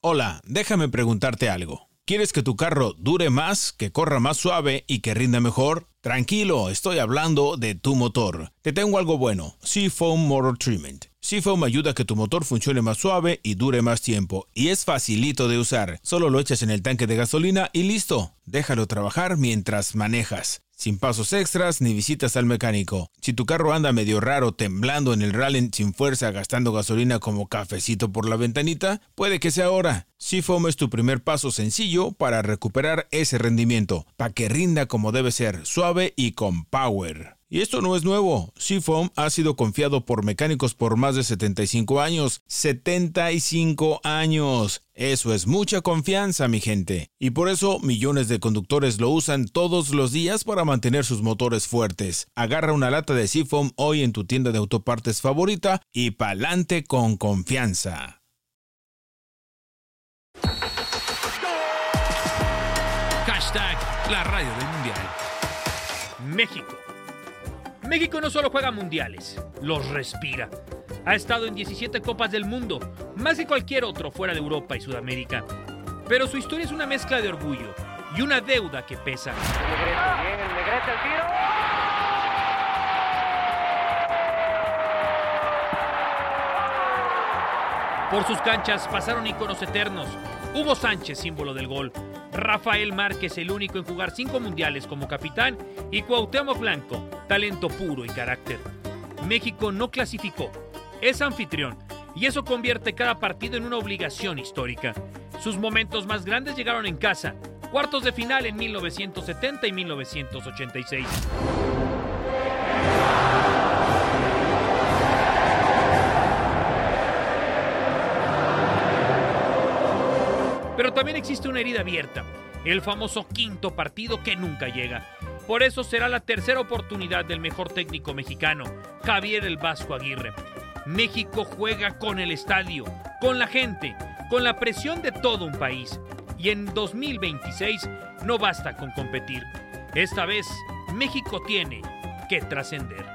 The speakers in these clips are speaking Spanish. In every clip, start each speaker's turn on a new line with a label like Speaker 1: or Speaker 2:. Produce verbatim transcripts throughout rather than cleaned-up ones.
Speaker 1: Hola, déjame preguntarte algo. ¿Quieres que tu carro dure más, que corra más suave y que rinda mejor? Tranquilo, estoy hablando de tu motor. Te tengo algo bueno, Seafoam Motor Treatment. Seafoam ayuda a que tu motor funcione más suave y dure más tiempo. Y es facilito de usar. Solo lo echas en el tanque de gasolina y listo. Déjalo trabajar mientras manejas. Sin pasos extras ni visitas al mecánico. Si tu carro anda medio raro, temblando en el rally sin fuerza, gastando gasolina como cafecito por la ventanita, puede que sea ahora. Seafoam es tu primer paso sencillo para recuperar ese rendimiento, para que rinda como debe ser, suave y con power. Y esto no es nuevo. Seafoam ha sido confiado por mecánicos por más de setenta y cinco años. ¡setenta y cinco años! Eso es mucha confianza, mi gente. Y por eso millones de conductores lo usan todos los días para mantener sus motores fuertes. Agarra una lata de Seafoam hoy en tu tienda de autopartes favorita y pa'lante con confianza.
Speaker 2: Hashtag la radio del mundial. México. México no solo juega mundiales, los respira. Ha estado en diecisiete Copas del Mundo, más que cualquier otro fuera de Europa y Sudamérica. Pero su historia es una mezcla de orgullo y una deuda que pesa.
Speaker 3: Negrete, bien, el Negrete, el tiro.
Speaker 2: Por sus canchas pasaron íconos eternos. Hugo Sánchez, símbolo del gol. Rafael Márquez, el único en jugar cinco mundiales como capitán. Y Cuauhtémoc Blanco, talento puro y carácter. México no clasificó, es anfitrión. Y eso convierte cada partido en una obligación histórica. Sus momentos más grandes llegaron en casa. Cuartos de final en mil novecientos setenta y mil novecientos ochenta y seis. Pero también existe una herida abierta, el famoso quinto partido que nunca llega. Por eso será la tercera oportunidad del mejor técnico mexicano, Javier el Vasco Aguirre. México juega con el estadio, con la gente, con la presión de todo un país. Y en dos mil veintiséis no basta con competir. Esta vez, México tiene que trascender.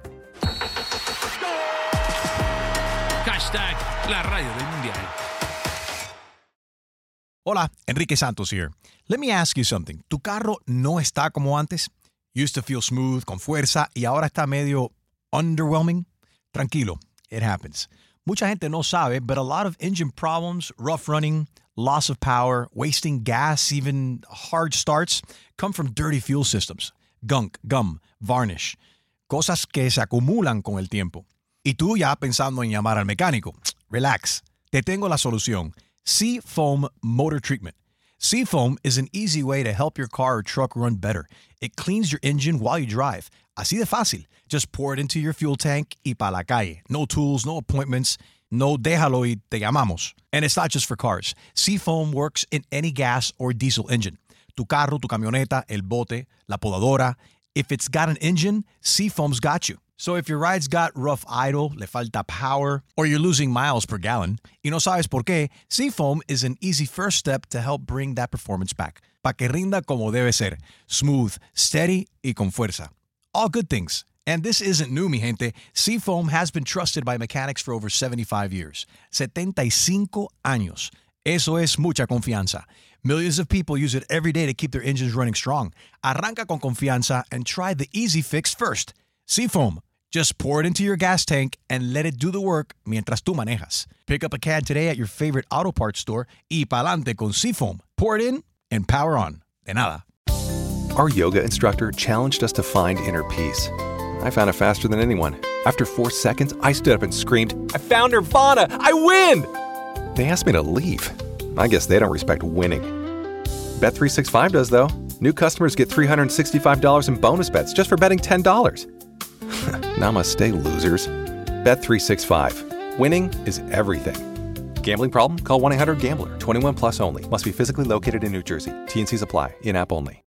Speaker 2: Hashtag la radio del mundial.
Speaker 4: Hola, Enrique Santos here. Let me ask you something. ¿Tu carro no está como antes? Used to feel smooth, con fuerza, y ahora está medio underwhelming? Tranquilo, it happens. Mucha gente no sabe, but a lot of engine problems, rough running, loss of power, wasting gas, even hard starts, come from dirty fuel systems. Gunk, gum, varnish. Cosas que se acumulan con el tiempo. Y tú ya pensando en llamar al mecánico. Relax, te tengo la solución. Seafoam Motor Treatment. Seafoam is an easy way to help your car or truck run better. It cleans your engine while you drive. Así de fácil. Just pour it into your fuel tank y pa' la calle. No tools, no appointments. No déjalo y te llamamos. And it's not just for cars. Seafoam works in any gas or diesel engine. Tu carro, tu camioneta, el bote, la podadora. If it's got an engine, Seafoam's got you. So if your ride's got rough idle, le falta power, or you're losing miles per gallon, y no sabes por qué, Seafoam is an easy first step to help bring that performance back. Pa' que rinda como debe ser. Smooth, steady, y con fuerza. All good things. And this isn't new, mi gente. Seafoam has been trusted by mechanics for over seventy-five years. setenta y cinco años. Eso es mucha confianza. Millions of people use it every day to keep their engines running strong. Arranca con confianza and try the easy fix first. Seafoam. Just pour it into your gas tank and let it do the work mientras tú manejas. Pick up a can today at your favorite auto parts store y pa'lante con Seafoam. Pour it in and power on. De nada.
Speaker 5: Our yoga instructor challenged us to find inner peace. I found it faster than anyone. After four seconds, I stood up and screamed, "I found Nirvana! I win!" They asked me to leave. I guess they don't respect winning. Bet three sixty-five does, though. New customers get three hundred sixty-five dollars in bonus bets just for betting ten dollars. Namaste, losers. Bet three sixty-five. Winning is everything. Gambling problem? Call one eight hundred gambler. twenty-one plus only. Must be physically located in New Jersey. T N Cs apply. In-app only.